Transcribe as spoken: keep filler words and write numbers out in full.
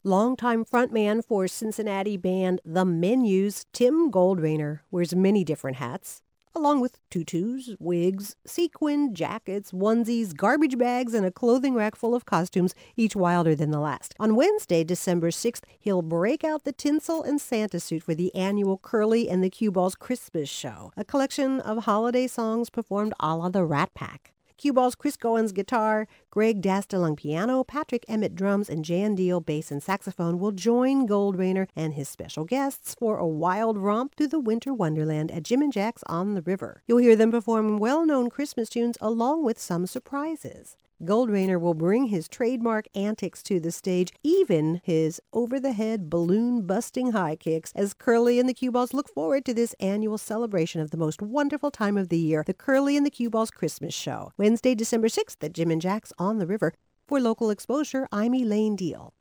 Longtime frontman for Cincinnati band The Menus, Tim Goldrainer, wears many different hats, along with tutus, wigs, sequin jackets, onesies, garbage bags, and a clothing rack full of costumes, each wilder than the last. On Wednesday, December sixth, he'll break out the tinsel and Santa suit for the annual Curly and the Cue Balls Christmas Show, a collection of holiday songs performed a la the Rat Pack. Cue Balls Chris Goins guitar, Greg Dastelung piano, Patrick Emmett drums, and Jan Deal bass and saxophone will join Goldrainer and his special guests for a wild romp through the winter wonderland at Jim and Jack's on the River. You'll hear them perform well-known Christmas tunes along with some surprises. Goldrainer will bring his trademark antics to the stage, even his over-the-head balloon-busting high kicks, as Curly and the Cue Balls look forward to this annual celebration of the most wonderful time of the year, the Curly and the Cue Balls Christmas Show. Wednesday, December sixth at Jim and Jack's on the River. For local exposure, I'm Elaine Deal.